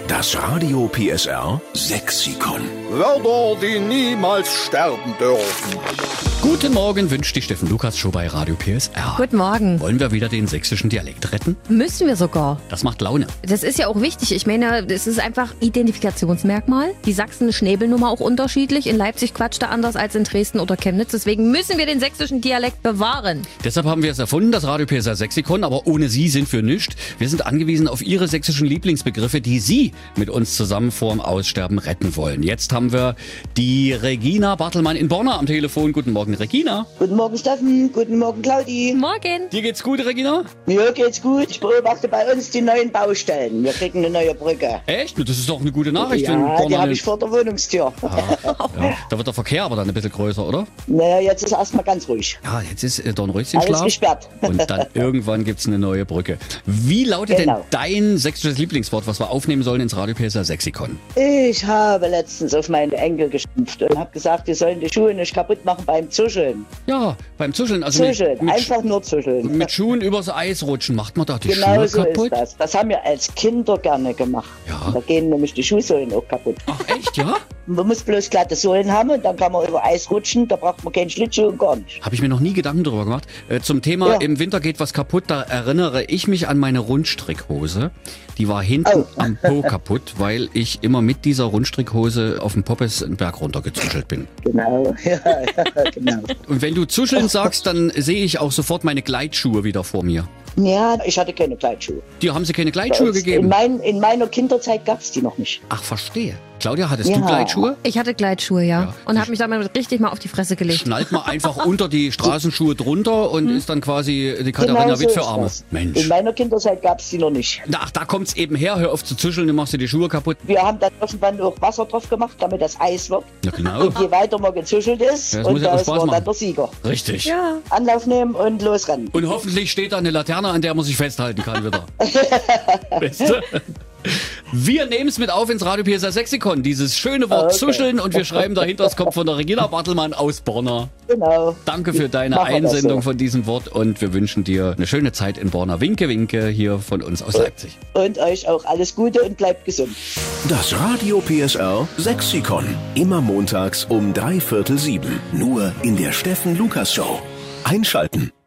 Das Radio PSR Sexikon. Wörter, die niemals sterben dürfen. Guten Morgen wünscht die Steffen Lukas Show bei Radio PSR. Guten Morgen. Wollen wir wieder den sächsischen Dialekt retten? Müssen wir sogar. Das macht Laune. Das ist ja auch wichtig. Ich meine, das ist einfach Identifikationsmerkmal. Die Sachsen-Schnäbelnummer auch unterschiedlich. In Leipzig quatscht er anders als in Dresden oder Chemnitz. Deswegen müssen wir den sächsischen Dialekt bewahren. Deshalb haben wir es erfunden, das Radio PSR Sexikon. Aber ohne Sie sind wir nichts. Wir sind angewiesen auf Ihre sächsischen Lieblingsbegriffe, die Sie mit uns zusammen vorm Aussterben retten wollen. Jetzt haben wir die Regina Bartelmann in Borna am Telefon. Guten Morgen, Regina. Guten Morgen, Steffen. Guten Morgen, Claudi. Morgen. Dir geht's gut, Regina? Mir geht's gut. Ich beobachte bei uns die neuen Baustellen. Wir kriegen eine neue Brücke. Echt? Das ist doch eine gute Nachricht. Ja, die habe ich vor der Wohnungstür. Ja. Da wird der Verkehr aber dann ein bisschen größer, oder? Naja, jetzt ist erstmal ganz ruhig. Ja, jetzt ist Dornröschen Alles Schlaf. gesperrt. Und dann irgendwann gibt's eine neue Brücke. Wie lautet Genau. denn dein sächsisches Lieblingswort, was wir aufnehmen sollen ins Radio PSR Sexikon? Ich habe letztens auf meine Enkel geschimpft und habe gesagt, die sollen die Schuhe nicht kaputt machen beim Zuscheln. Ja, beim Zuscheln. Also Zuscheln, einfach nur zuscheln. mit Schuhen übers Eis rutschen. Macht man da die Genau Schuhe so kaputt? ist das. Das haben wir als Kinder gerne gemacht. Ja. Da gehen nämlich die Schuhsohlen auch kaputt. Ach echt, ja? Man muss bloß glatte Sohlen haben und dann kann man über Eis rutschen. Da braucht man keinen Schlittschuh und gar nicht. Habe ich mir noch nie Gedanken drüber gemacht. Zum Thema Ja. im Winter geht was kaputt, da erinnere ich mich an meine Rundstrickhose. Die war hinten am Po kaputt, weil ich immer mit dieser Rundstrickhose auf dem Poppes einen Berg runtergezuschelt bin. Genau, ja, genau. Und wenn du zuscheln sagst, dann sehe ich auch sofort meine Gleitschuhe wieder vor mir. Ja, ich hatte keine Gleitschuhe. Dir haben sie keine Gleitschuhe gegeben? In meiner Kinderzeit gab es die noch nicht. Ach, verstehe. Claudia, hattest Ja. du Gleitschuhe? Ich hatte Gleitschuhe, ja. Und habe mich damit richtig mal auf die Fresse gelegt. Schnallt man einfach unter die Straßenschuhe drunter und ist dann quasi die Katharina so Witt für ist Arme. das. Mensch. In meiner Kinderzeit gab es die noch nicht. Ach, da kommt's eben her. Hör auf zu zuscheln, dann machst du die Schuhe kaputt. Wir haben dann irgendwann auch Wasser drauf gemacht, damit das Eis wird. Ja, genau. Und je weiter man gezuschelt ist, Ja, das muss und ja auch da ist Spaß man machen. dann der Sieger. Richtig. Ja. Anlauf nehmen und losrennen. Und hoffentlich steht da eine Laterne, an der man sich festhalten kann wieder. Weißt du? Wir nehmen es mit auf ins Radio PSR Sexikon, dieses schöne Wort Okay. zuscheln, und wir schreiben dahinter, es kommt von der Regina Bartelmann aus Borna. Genau. Danke für deine Machen wir das Einsendung so. von diesem Wort und wir wünschen dir eine schöne Zeit in Borna. Winke, winke hier von uns aus Leipzig. Und euch auch alles Gute und bleibt gesund. Das Radio PSR Sexikon. Immer montags um 6:45. Nur in der Steffen Lukas Show. Einschalten.